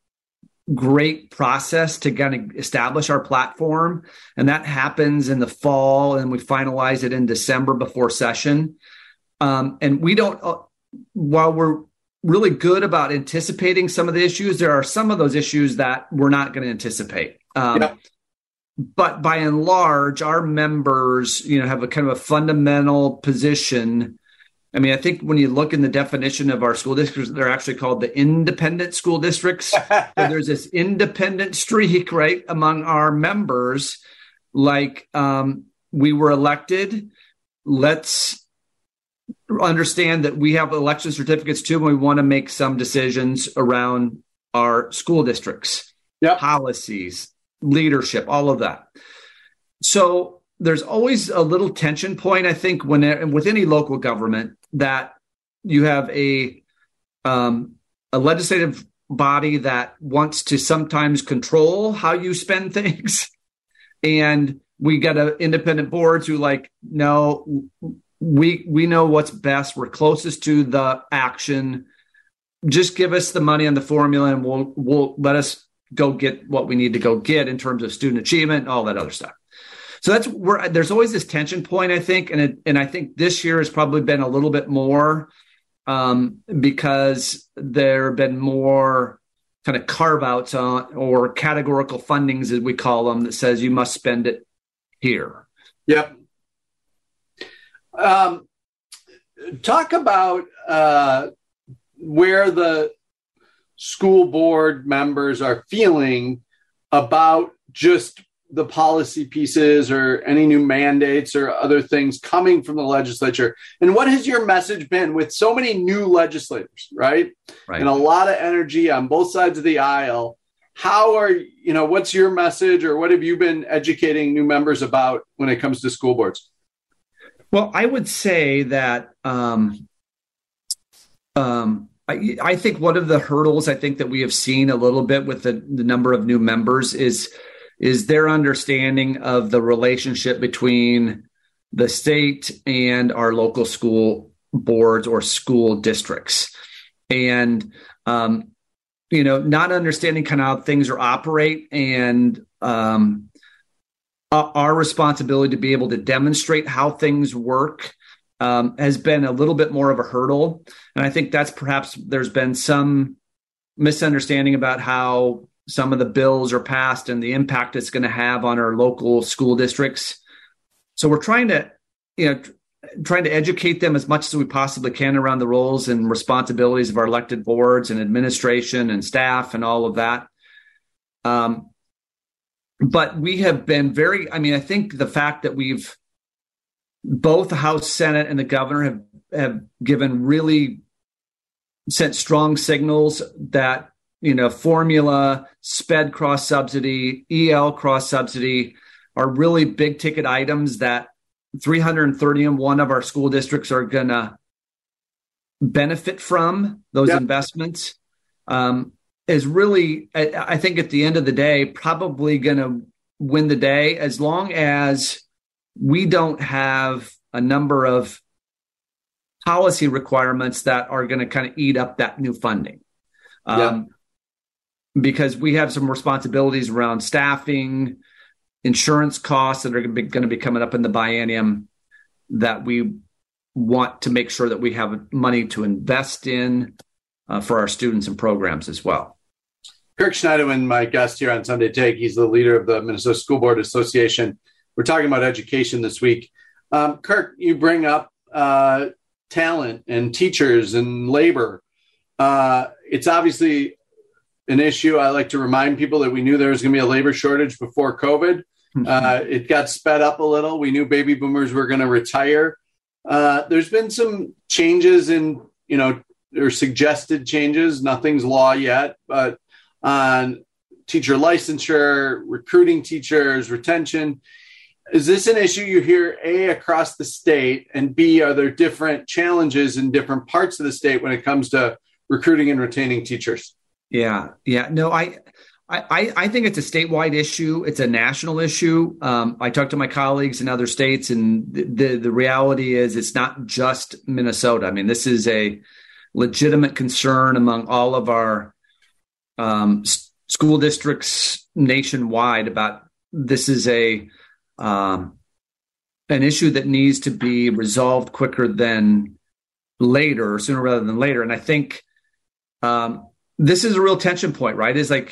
great process to kind of establish our platform. And that happens in the fall, and we finalize it in December before session. And we don't, while we're really good about anticipating some of the issues, there are some of those issues that we're not going to anticipate. But by and large, our members, have a kind of a fundamental position. I mean, I think when you look in the definition of our school districts, they're actually called the independent school districts. So there's this independent streak, right, among our members. Like, we were elected. Let's understand that we have election certificates too, and we want to make some decisions around our school districts, policies, leadership, all of that. So there's always a little tension point, I think, with any local government, that you have a legislative body that wants to sometimes control how you spend things. And we got independent boards who no, we know what's best. We're closest to the action. Just give us the money on the formula, and we'll let us go get what we need to go get in terms of student achievement, all that other stuff. So that's where there's always this tension point, I think. And I think this year has probably been a little bit more because there have been more kind of carve outs or categorical fundings, as we call them, that says you must spend it here. Yep. Talk about where the school board members are feeling about just the policy pieces or any new mandates or other things coming from the legislature. And what has your message been with so many new legislators, right? And a lot of energy on both sides of the aisle? What's your message, or what have you been educating new members about when it comes to school boards? Well, I would say that I think one of the hurdles I think that we have seen a little bit with the number of new members is their understanding of the relationship between the state and our local school boards or school districts. And, not understanding kind of how things are operate, and our responsibility to be able to demonstrate how things work has been a little bit more of a hurdle. And I think that's perhaps there's been some misunderstanding about how some of the bills are passed and the impact it's going to have on our local school districts. So we're trying to educate them as much as we possibly can around the roles and responsibilities of our elected boards and administration and staff and all of that. But we have been I think the fact that both the House, Senate, and the governor have sent strong signals that, formula, SPED cross subsidy, EL cross subsidy are really big ticket items that 331 of our school districts are going to benefit from those investments. Is really, I think at the end of the day, probably going to win the day, as long as we don't have a number of policy requirements that are going to kind of eat up that new funding. Because we have some responsibilities around staffing, insurance costs that are going to be coming up in the biennium that we want to make sure that we have money to invest in for our students and programs as well. Kirk Schneiderman, my guest here on Sunday Take, he's the leader of the Minnesota School Board Association. We're talking about education this week. Kirk, you bring up talent and teachers and labor. It's obviously an issue. I like to remind people that we knew there was going to be a labor shortage before COVID. It got sped up a little. We knew baby boomers were going to retire. There's been some changes in, or suggested changes. Nothing's law yet, but on teacher licensure, recruiting teachers, retention. Is this an issue you hear, A, across the state, and B, are there different challenges in different parts of the state when it comes to recruiting and retaining teachers? Yeah. No, I think it's a statewide issue. It's a national issue. I talked to my colleagues in other states, and the reality is it's not just Minnesota. I mean, this is a legitimate concern among all of our school districts nationwide about this is an issue that needs to be resolved quicker than later, sooner rather than later. And I think this is a real tension point, right? Is like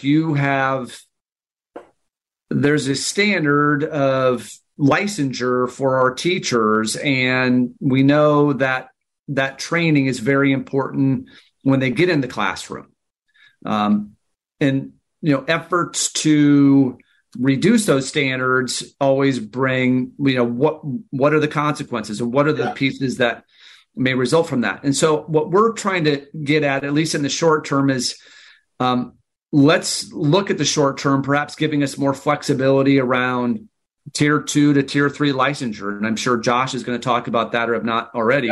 there's a standard of licensure for our teachers, and we know that training is very important when they get in the classroom. And efforts to reduce those standards always bring, what are the consequences, and what are the pieces that may result from that. And so what we're trying to get at least in the short term, is let's look at the short term, perhaps giving us more flexibility around tier 2 to tier 3 licensure. And I'm sure Josh is going to talk about that, or if not already,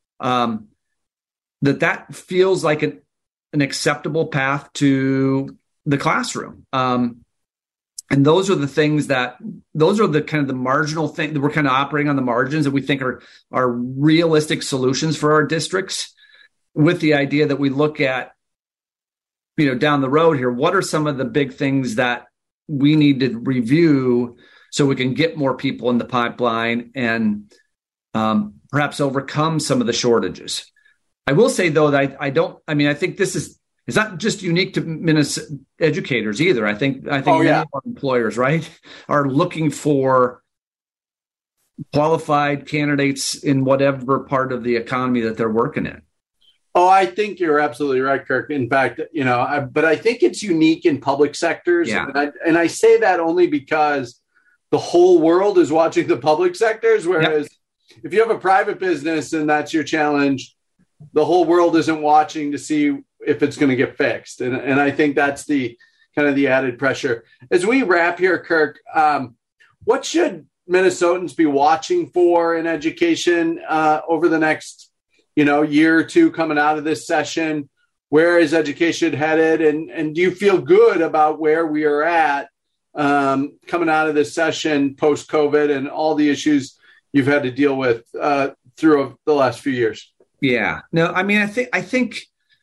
that feels like an acceptable path to the classroom. And those are the kind of the marginal thing that we're kind of operating on the margins that we think are realistic solutions for our districts, with the idea that we look at, down the road here, what are some of the big things that we need to review so we can get more people in the pipeline and perhaps overcome some of the shortages. I will say, though, that I think it's not just unique to Minnesota educators either. I think many of our employers, right, are looking for qualified candidates in whatever part of the economy that they're working in. Oh, I think you're absolutely right, Kirk. In fact, but I think it's unique in public sectors. Yeah. And I say that only because the whole world is watching the public sectors, whereas if you have a private business and that's your challenge, the whole world isn't watching to see if it's going to get fixed. And I think that's the kind of the added pressure. As we wrap here, Kirk, what should Minnesotans be watching for in education over the next, year or two coming out of this session? Where is education headed? And do you feel good about where we are at coming out of this session post-COVID and all the issues you've had to deal with through the last few years? Yeah, no, I mean, I think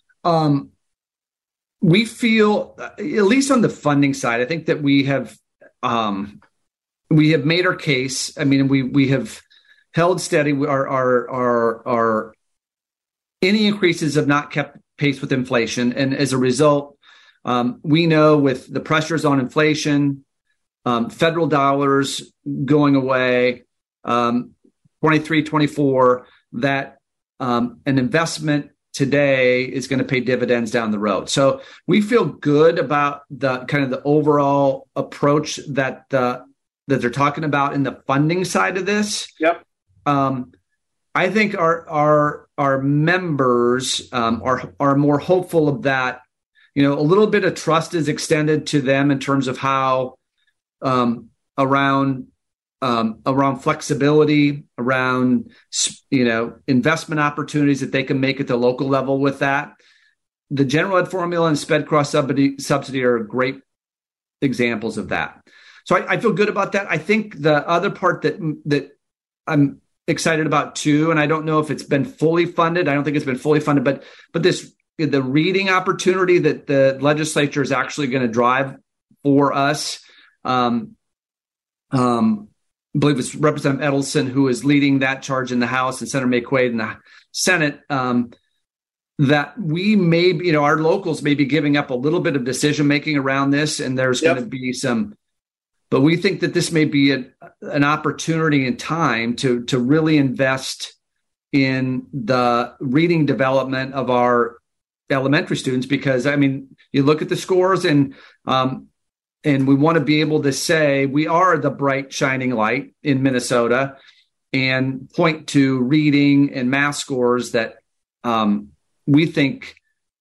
we feel, at least on the funding side, I think that we have made our case. I mean, we have held steady. Our any increases have not kept pace with inflation, and as a result, we know with the pressures on inflation, federal dollars going away, 23, 24, that an investment today is going to pay dividends down the road. So we feel good about the kind of the overall approach that they're talking about in the funding side of this. Yep. I think our members are more hopeful of that. A little bit of trust is extended to them in terms of how around flexibility, around investment opportunities that they can make at the local level with that. The general ed formula and sped cross subsidy are great examples of that. So I feel good about that. I think the other part that I'm excited about too, and I don't know if it's been fully funded. I don't think it's been fully funded, but the reading opportunity that the legislature is actually going to drive for us. I believe it's Representative Edelson who is leading that charge in the House, and Senator McQuaid in the Senate. That we may, our locals may be giving up a little bit of decision making around this, and there's going to be some. But we think that this may be an opportunity in time to really invest in the reading development of our elementary students, because you look at the scores and we want to be able to say we are the bright shining light in Minnesota and point to reading and math scores that we think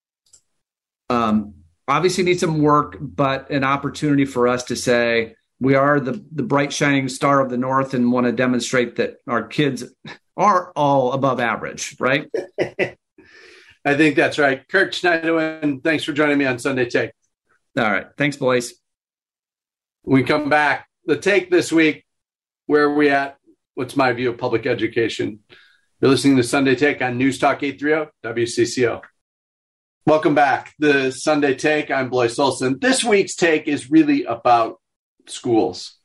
obviously need some work, but an opportunity for us to say we are the bright shining star of the North and want to demonstrate that our kids are all above average, right? I think that's right. Kirk Schneiderwin, thanks for joining me on Sunday Take. All right. Thanks, boys. We come back. The Take this week, where are we at? What's my view of public education? You're listening to Sunday Take on News Talk 830 WCCO. Welcome back. The Sunday Take. I'm Blois Olson. This week's take is really about schools.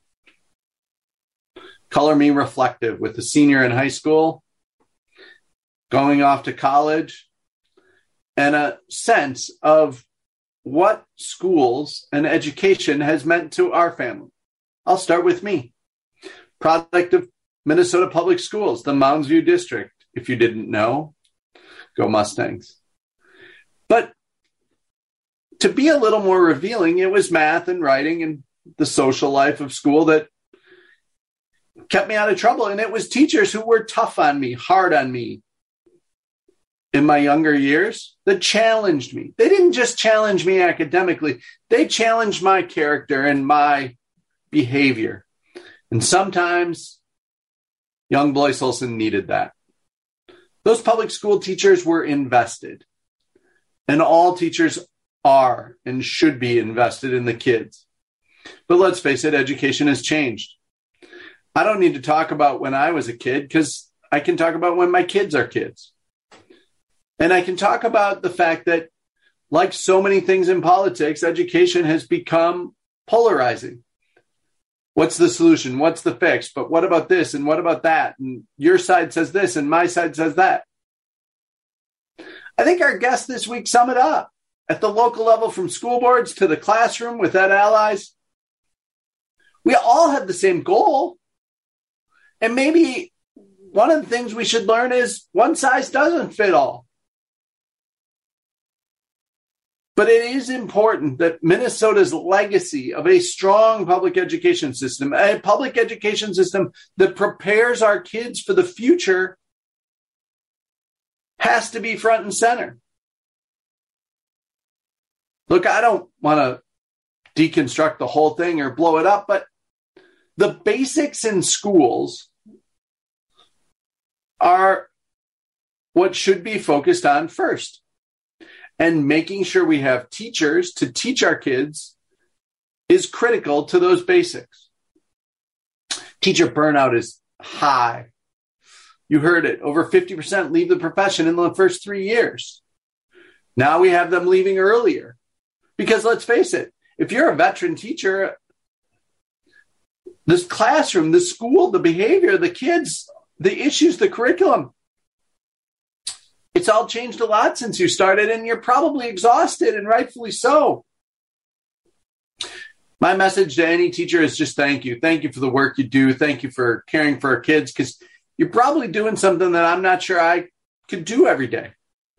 Color me reflective with a senior in high school, going off to college, and a sense of what schools and education has meant to our family. I'll start with me. Product of Minnesota Public Schools, the Mounds View District. If you didn't know, go Mustangs. But to be a little more revealing, it was math and writing and the social life of school that kept me out of trouble. And it was teachers who were tough on me, hard on me in my younger years that challenged me. They didn't just challenge me academically. They challenged my character and my behavior. And sometimes young Blois Olson needed that. Those public school teachers were invested. And all teachers are and should be invested in the kids. But let's face it, education has changed. I don't need to talk about when I was a kid because I can talk about when my kids are kids. And I can talk about the fact that, like so many things in politics, education has become polarizing. What's the solution? What's the fix? But what about this? And what about that? And your side says this and my side says that. I think our guests this week sum it up. At the local level, from school boards to the classroom with Ed Allies, we all have the same goal. And maybe one of the things we should learn is one size doesn't fit all. But it is important that Minnesota's legacy of a strong public education system, a public education system that prepares our kids for the future, has to be front and center. Look, I don't want to deconstruct the whole thing or blow it up, but the basics in schools are what should be focused on first. And making sure we have teachers to teach our kids is critical to those basics. Teacher burnout is high. You heard it. Over 50% leave the profession in the first 3 years. Now we have them leaving earlier. Because let's face it, if you're a veteran teacher, this classroom, the school, the behavior, the kids, the issues, the curriculum, it's all changed a lot since you started, and you're probably exhausted, and rightfully so. My message to any teacher is just thank you. Thank you for the work you do. Thank you for caring for our kids, because you're probably doing something that I'm not sure I could do every day.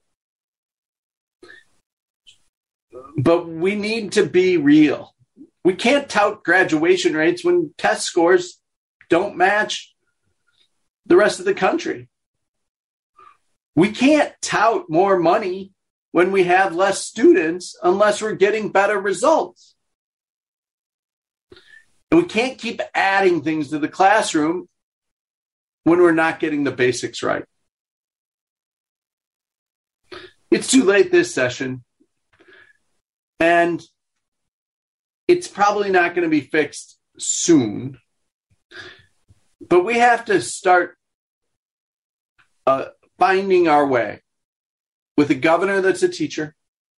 But we need to be real. We can't tout graduation rates when test scores don't match the rest of the country. We can't tout more money when we have less students unless we're getting better results. And we can't keep adding things to the classroom when we're not getting the basics right. It's too late this session, and it's probably not going to be fixed soon. But we have to start finding our way with a governor that's a teacher,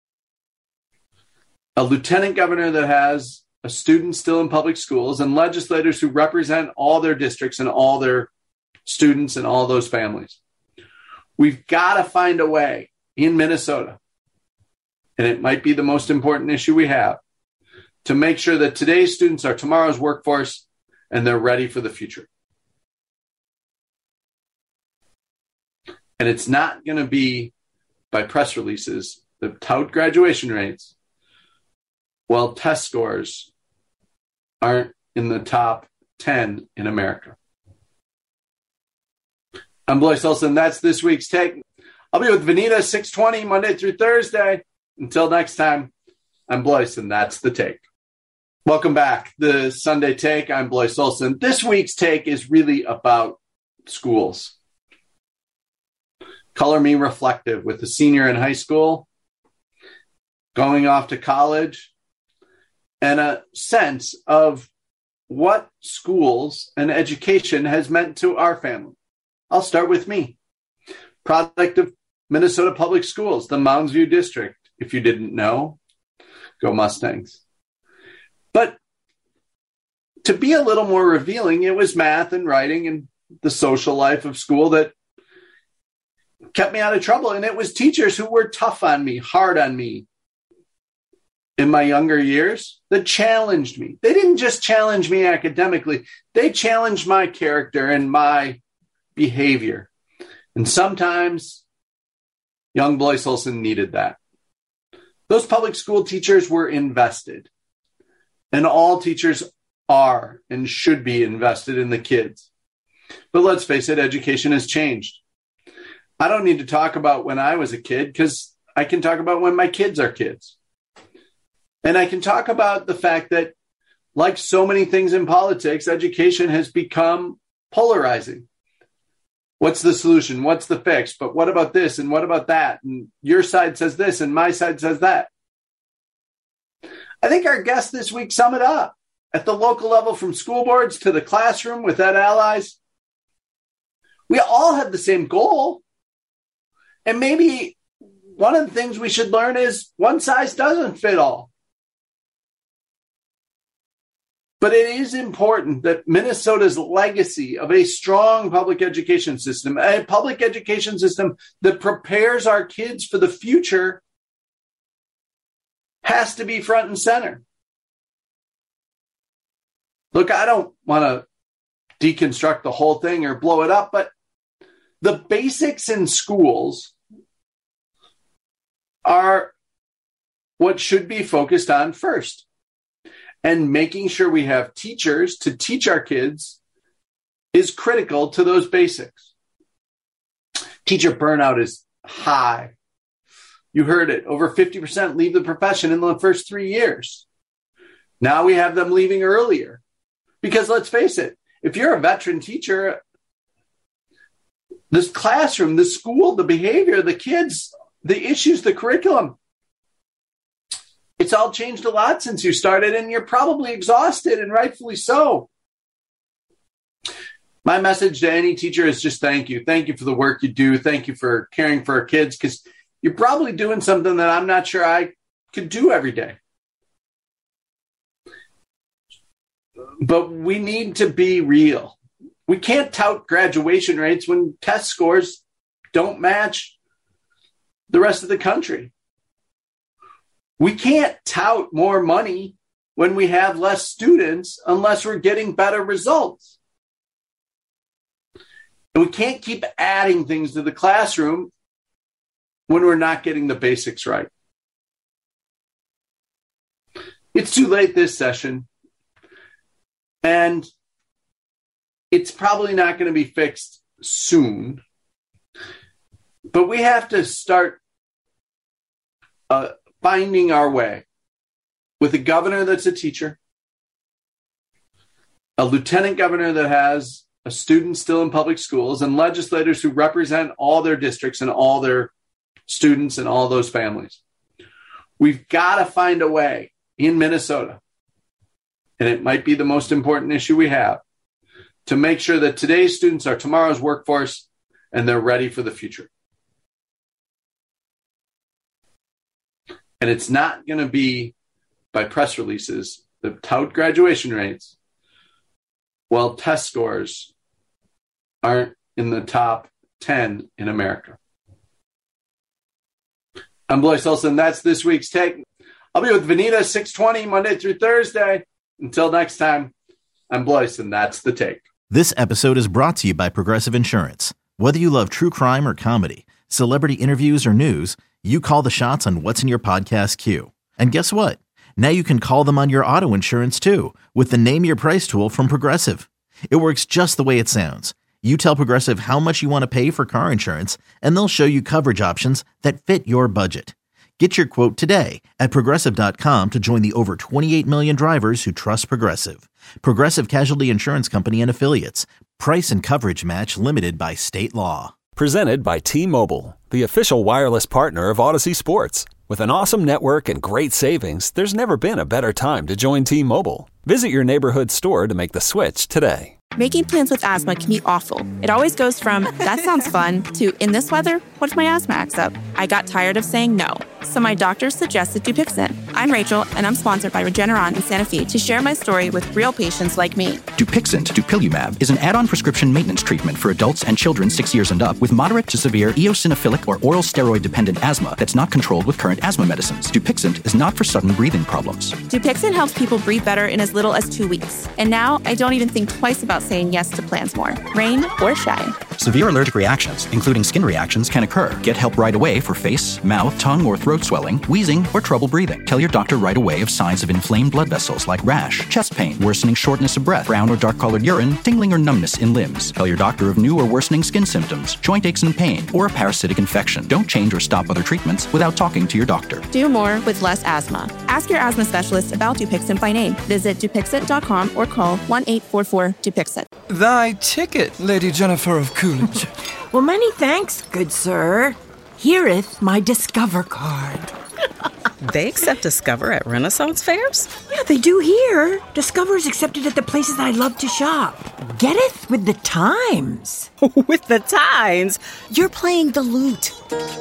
a lieutenant governor that has a student still in public schools, and legislators who represent all their districts and all their students and all those families. We've got to find a way in Minnesota, and it might be the most important issue we have, to make sure that today's students are tomorrow's workforce and they're ready for the future. And it's not going to be by press releases that tout graduation rates while test scores aren't in the top 10 in America. I'm Blois Olson. That's this week's Take. I'll be with Vanita 6:20 Monday through Thursday. Until next time, I'm Blois, and that's the Take. Welcome back. The Sunday Take. I'm Blois Olson. This week's Take is really about schools. Color me reflective with a senior in high school, going off to college, and a sense of what schools and education has meant to our family. I'll start with me. Product of Minnesota Public Schools, the Mounds View District. If you didn't know, go Mustangs. But to be a little more revealing, it was math and writing and the social life of school that kept me out of trouble. And it was teachers who were tough on me, hard on me in my younger years that challenged me. They didn't just challenge me academically. They challenged my character and my behavior. And sometimes young Blois Olson needed that. Those public school teachers were invested. And all teachers are and should be invested in the kids. But let's face it, education has changed. I don't need to talk about when I was a kid because I can talk about when my kids are kids. And I can talk about the fact that, like so many things in politics, education has become polarizing. What's the solution? What's the fix? But what about this? And what about that? And your side says this and my side says that. I think our guests this week sum it up. At the local level, from school boards to the classroom with Ed Allies, we all have the same goal. And maybe one of the things we should learn is one size doesn't fit all. But it is important that Minnesota's legacy of a strong public education system, a public education system that prepares our kids for the future, has to be front and center. Look, I don't want to deconstruct the whole thing or blow it up, but the basics in schools are what should be focused on first. And making sure we have teachers to teach our kids is critical to those basics. Teacher burnout is high. You heard it. Over 50% leave the profession in the first 3 years. Now we have them leaving earlier. Because let's face it, if you're a veteran teacher, this classroom, the school, the behavior, the kids, the issues, the curriculum, it's all changed a lot since you started, and you're probably exhausted, and rightfully so. My message to any teacher is just thank you. Thank you for the work you do. Thank you for caring for our kids, because you're probably doing something that I'm not sure I could do every day. But we need to be real. We can't tout graduation rates when test scores don't match the rest of the country. We can't tout more money when we have less students unless we're getting better results. And we can't keep adding things to the classroom when we're not getting the basics right. It's too late this session, and it's probably not going to be fixed soon. But we have to start finding our way with a governor that's a teacher, a lieutenant governor that has a student still in public schools, and legislators who represent all their districts and all their students and all those families. We've got to find a way in Minnesota, and it might be the most important issue we have, to make sure that today's students are tomorrow's workforce and they're ready for the future. And it's not going to be by press releases that tout graduation rates, while test scores aren't in the top 10 in America. I'm Blois Olson. That's this week's Take. I'll be with Vanita 620 Monday through Thursday. Until next time, I'm Blois, and that's the Take. This episode is brought to you by Progressive Insurance. Whether you love true crime or comedy, celebrity interviews or news, you call the shots on what's in your podcast queue. And guess what? Now you can call them on your auto insurance too with the Name Your Price tool from Progressive. It works just the way it sounds. You tell Progressive how much you want to pay for car insurance, and they'll show you coverage options that fit your budget. Get your quote today at Progressive.com to join the over 28 million drivers who trust Progressive. Progressive Casualty Insurance Company and Affiliates. Price and coverage match limited by state law. Presented by T-Mobile, the official wireless partner of Odyssey Sports. With an awesome network and great savings, there's never been a better time to join T-Mobile. Visit your neighborhood store to make the switch today. Making plans with asthma can be awful. It always goes from, that sounds fun, to, in this weather, what if my asthma acts up? I got tired of saying no, so my doctor suggested Dupixent. I'm Rachel, and I'm sponsored by Regeneron in Santa Fe to share my story with real patients like me. Dupixent, Dupilumab, is an add-on prescription maintenance treatment for adults and children 6 years and up with moderate to severe eosinophilic or oral steroid-dependent asthma that's not controlled with current asthma medicines. Dupixent is not for sudden breathing problems. Dupixent helps people breathe better in as little as 2 weeks. And now, I don't even think twice about saying yes to plans more, rain or shine. Severe allergic reactions, including skin reactions, can occur. Get help right away for face, mouth, tongue, or throat swelling, wheezing, or trouble breathing. Tell your doctor right away of signs of inflamed blood vessels like rash, chest pain, worsening shortness of breath, brown or dark-colored urine, tingling or numbness in limbs. Tell your doctor of new or worsening skin symptoms, joint aches and pain, or a parasitic infection. Don't change or stop other treatments without talking to your doctor. Do more with less asthma. Ask your asthma specialist about Dupixent by name. Visit Dupixent.com or call 1-844-DUPIXENT. Thy ticket, Lady Jennifer of Coolidge. Well, many thanks, good sir. Hereth my Discover card. They accept Discover at Renaissance fairs? Yeah, they do here. Discover is accepted at the places I love to shop. Getteth with the times. With the times? You're playing the lute.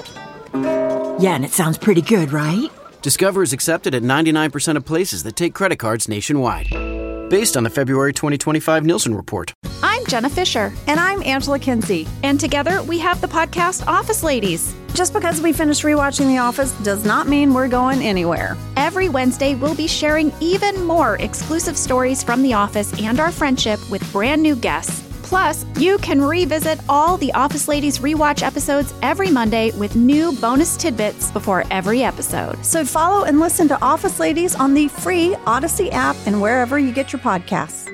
Yeah, and it sounds pretty good, right? Discover is accepted at 99% of places that take credit cards nationwide. Based on the February 2025 Nielsen report. I'm Jenna Fisher. And I'm Angela Kinsey. And together we have the podcast Office Ladies. Just because we finished rewatching The Office does not mean we're going anywhere. Every Wednesday, we'll be sharing even more exclusive stories from The Office and our friendship with brand new guests. Plus, you can revisit all the Office Ladies rewatch episodes every Monday with new bonus tidbits before every episode. So follow and listen to Office Ladies on the free Odyssey app and wherever you get your podcasts.